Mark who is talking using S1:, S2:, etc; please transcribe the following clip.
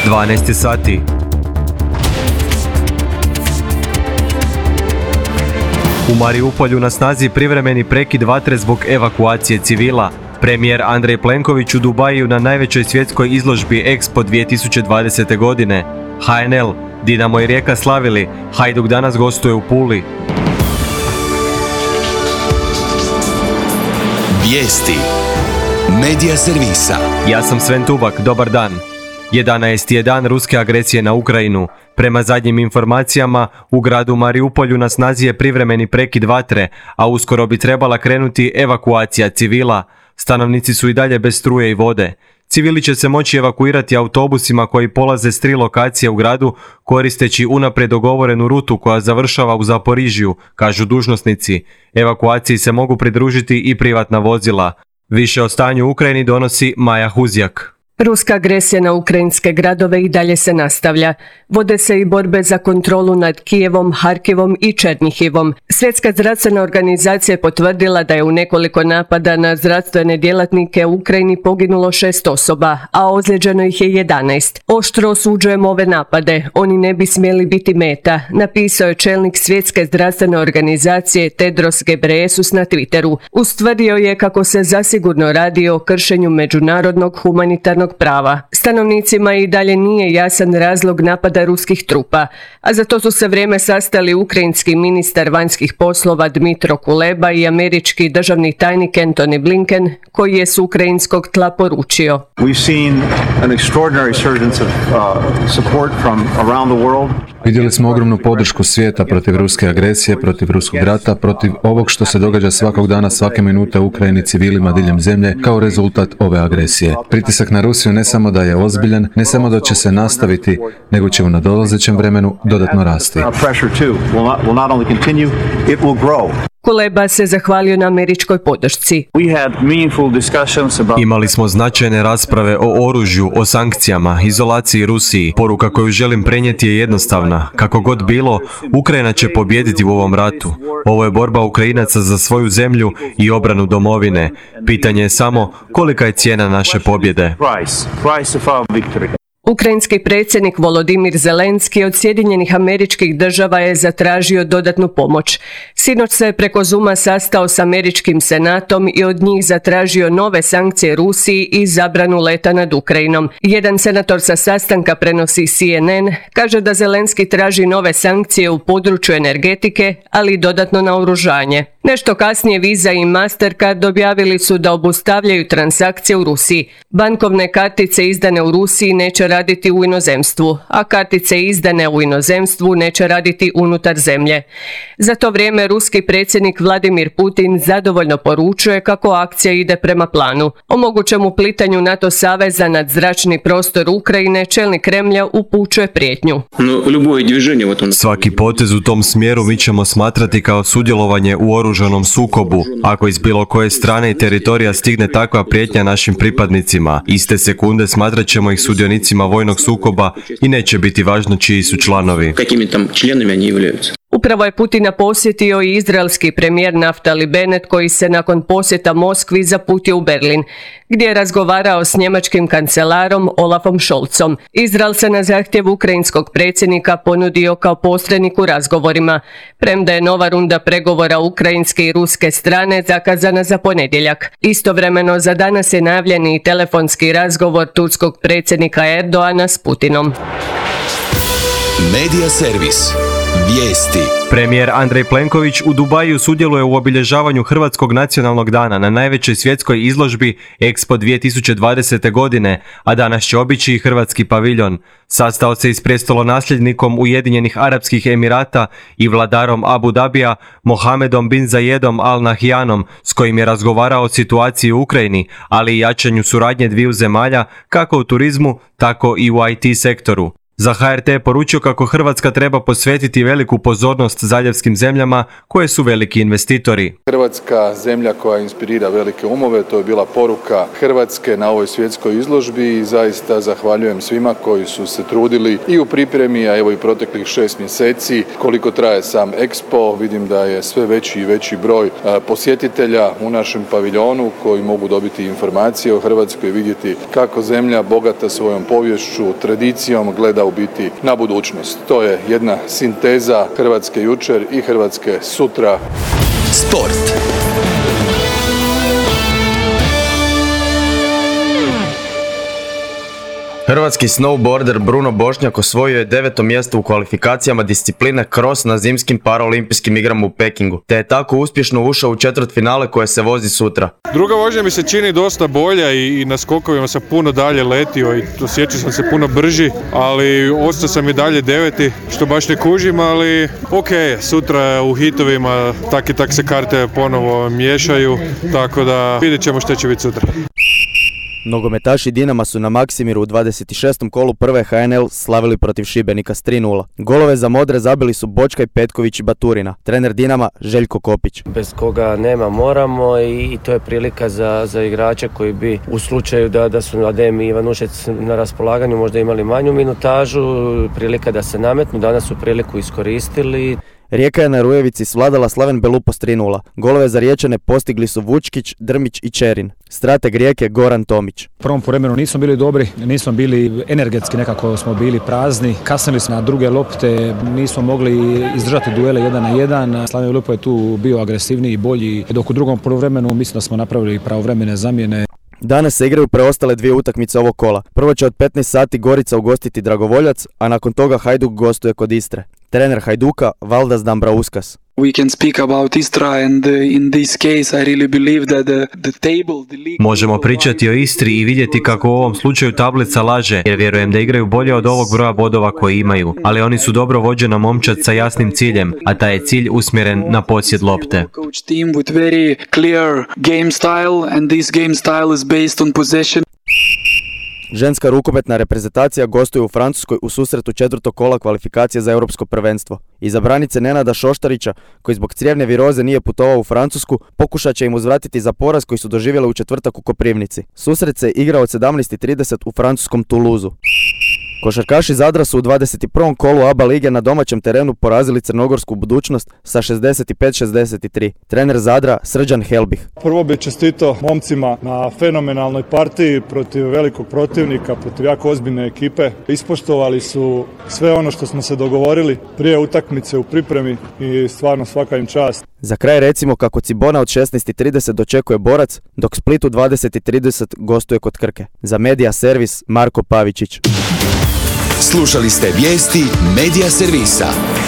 S1: 12 sati. U Mariupolju na snazi privremeni prekid vatre zbog evakuacije civila. Premijer Andrej Plenković u Dubaju na najvećoj svjetskoj izložbi Expo 2020. godine. HNL, Dinamo i Rijeka slavili, Hajduk danas gostuje u Puli.
S2: Vijesti Medija servisa.
S1: Ja sam Sven Tubak, dobar dan. 11. je dan ruske agresije na Ukrajinu. Prema zadnjim informacijama, u gradu Mariupolju na snazi je privremeni prekid vatre, a uskoro bi trebala krenuti evakuacija civila. Stanovnici su i dalje bez struje i vode. Civili će se moći evakuirati autobusima koji polaze s 3 lokacije u gradu, koristeći unaprijed dogovorenu rutu koja završava u Zaporižju, kažu dužnosnici. Evakuaciji se mogu pridružiti i privatna vozila. Više o stanju u Ukrajini donosi Maja Huzjak.
S3: Ruska agresija na ukrajinske gradove i dalje se nastavlja. Vode se i borbe za kontrolu nad Kijevom, Harkivom i Černihivom. Svjetska zdravstvena organizacija je potvrdila da je u nekoliko napada na zdravstvene djelatnike u Ukrajini poginulo 6 osoba, a ozlijeđeno ih je 11. Oštro osuđujemo ove napade, oni ne bi smjeli biti meta, napisao je čelnik Svjetske zdravstvene organizacije Tedros Ghebreyesus na Twitteru. Ustvrdio je kako se zasigurno radi o kršenju međunarodnog humanitarnog prava. Stanovnicima i dalje nije jasan razlog napada ruskih trupa, a za to su se vrijeme sastali ukrajinski ministar vanjskih poslova Dmitro Kuleba i američki državni tajnik Antony Blinken, koji je s ukrajinskog tla poručio:
S4: Vidjeli smo ogromnu podršku svijeta protiv ruske agresije, protiv ruskog rata, protiv ovog što se događa svakog dana, svake minute u Ukrajini civilima diljem zemlje kao rezultat ove agresije. Pritisak na Rusiju ne samo da je ozbiljan, ne samo da će se nastaviti, nego će u nadolazećem vremenu dodatno rasti.
S3: Kuleba se zahvalio na američkoj podršci.
S1: Imali smo značajne rasprave o oružju, o sankcijama, izolaciji Rusiji. Poruka koju želim prenijeti je jednostavna. Kako god bilo, Ukrajina će pobijediti u ovom ratu. Ovo je borba Ukrajinaca za svoju zemlju i obranu domovine. Pitanje je samo kolika je cijena naše pobjede.
S3: Ukrajinski predsjednik Volodimir Zelenski od Sjedinjenih Američkih Država je zatražio dodatnu pomoć. Sinoć se preko Zooma sastao s američkim senatom i od njih zatražio nove sankcije Rusiji i zabranu leta nad Ukrajinom. Jedan senator sa sastanka, prenosi CNN, kaže da Zelenski traži nove sankcije u području energetike, ali i dodatno naoružanje. Nešto kasnije Visa i Mastercard objavili su da obustavljaju transakcije u Rusiji. Bankovne kartice izdane u Rusiji neće raditi u inozemstvu, a kartice izdane u inozemstvu neće raditi unutar zemlje. Za to vrijeme ruski predsjednik Vladimir Putin zadovoljno poručuje kako akcija ide prema planu. O mogućem uplitanju NATO saveza nad zračni prostor Ukrajine čelnik Kremlja upućuje prijetnju.
S1: Svaki potez u tom smjeru mi ćemo smatrati kao sudjelovanje u oružanom sukobu. Ako iz bilo koje strane i teritorija stigne takva prijetnja našim pripadnicima, iste sekunde smatrat ćemo ih sudionicima vojnog sukoba i neće biti važno čiji su članovi.
S3: Upravo je Putina posjetio i izraelski premijer Naftali Bennett, koji se nakon posjeta Moskvi zaputio u Berlin, gdje je razgovarao s njemačkim kancelarom Olafom Scholzom. Izrael se na zahtjev ukrajinskog predsjednika ponudio kao posrednik u razgovorima, premda je nova runda pregovora ukrajinske i ruske strane zakazana za ponedjeljak. Istovremeno za danas je najavljen i telefonski razgovor turskog predsjednika Erdoana s Putinom.
S2: Medija servis. Vijesti.
S1: Premijer Andrej Plenković u Dubaju sudjeluje u obilježavanju Hrvatskog nacionalnog dana na najvećoj svjetskoj izložbi Expo 2020. godine, a danas će obići i hrvatski paviljon. Sastao se i s prestolonasljednikom Ujedinjenih Arapskih Emirata i vladarom Abu Dabija Mohamedom bin Zayedom Al Nahyanom, s kojim je razgovarao o situaciji u Ukrajini, ali i jačanju suradnje dviju zemalja kako u turizmu, tako i u IT sektoru. Za HRT je poručio kako Hrvatska treba posvetiti veliku pozornost zaljevskim zemljama koje su veliki investitori.
S5: Hrvatska zemlja koja inspirira velike umove, to je bila poruka Hrvatske na ovoj svjetskoj izložbi i zaista zahvaljujem svima koji su se trudili i u pripremi, a evo i proteklih 6 mjeseci. Koliko traje sam Expo, vidim da je sve veći i veći broj posjetitelja u našem paviljonu koji mogu dobiti informacije o Hrvatskoj i vidjeti kako zemlja bogata svojom poviješću, tradicijom gleda u biti na budućnost. To je jedna sinteza Hrvatske jučer i Hrvatske sutra.
S2: Sport.
S6: Hrvatski snowboarder Bruno Bošnjak osvojio je 9. mjesto u kvalifikacijama discipline cross na zimskim paraolimpijskim igrama u Pekingu, te je tako uspješno ušao u četvrtfinale koje se vozi sutra.
S7: Druga vožnja mi se čini dosta bolja i na skokovima sam puno dalje letio i osjećao sam se puno brži, ali ostao sam i dalje 9. što baš ne kužim, ali ok, sutra u hitovima tak se karte ponovo miješaju, tako da vidjet ćemo što će biti sutra.
S6: Nogometaši Dinama su na Maksimiru u 26. kolu prve HNL slavili protiv Šibenika s 3:0. Golove za modre zabili su Bočkaj, Petković i Baturina. Trener Dinama Željko Kopić.
S8: Bez koga nema moramo i to je prilika za igrače koji bi u slučaju da su Adem i Ivanušec na raspolaganju možda imali manju minutažu, prilika da se nametnu, danas su priliku iskoristili.
S6: Rijeka je na Rujevici svladala Slaven Belupo s 3:0. Golove za Riječane postigli su Vučkić, Drmić i Čerin. Strateg Rijeke Goran Tomić.
S9: U prvom povremenu nismo bili dobri, nismo bili energetski, nekako smo bili prazni. Kasnili smo na druge lopte, nismo mogli izdržati duele 1 na 1. Slaven Belupo je tu bio agresivniji i bolji, dok u drugom poluvremenu mislim da smo napravili pravovremene zamjene.
S6: Danas se igraju preostale 2 utakmice ovog kola. Prvo će od 15 sati Gorica ugostiti Dragovoljac, a nakon toga Hajduk gostuje kod Istre. Trener Hajduka Valdas Dambrauskas.
S1: Možemo pričati o Istri i vidjeti kako u ovom slučaju tablica laže, jer vjerujem da igraju bolje od ovog broja bodova koji imaju, ali oni su dobro vođena momčad sa jasnim ciljem, a taj je cilj usmjeren na posjed lopte.
S6: Ženska rukometna reprezentacija gostuje u Francuskoj u susretu 4. kola kvalifikacije za europsko prvenstvo. Iza branice Nenada Šoštarića, koji zbog crijevne viroze nije putovao u Francusku, pokušat će im uzvratiti za poraz koji su doživjeli u četvrtak u Koprivnici. Susret se igra od 17:30 u francuskom Toulouseu. Košarkaši Zadra su u 21. kolu ABA lige na domaćem terenu porazili crnogorsku Budućnost sa 65-63. Trener Zadra Srđan Helbih.
S10: Prvo bih čestitao momcima na fenomenalnoj partiji protiv velikog protivnika, protiv jako ozbiljne ekipe. Ispoštovali su sve ono što smo se dogovorili prije utakmice u pripremi i stvarno svaka im čast.
S6: Za kraj recimo kako Cibona od 16:30 dočekuje Borac, dok Split u 20:30 gostuje kod Krke. Za Medija Servis Marko Pavičić.
S2: Slušali ste vijesti Medija Servisa.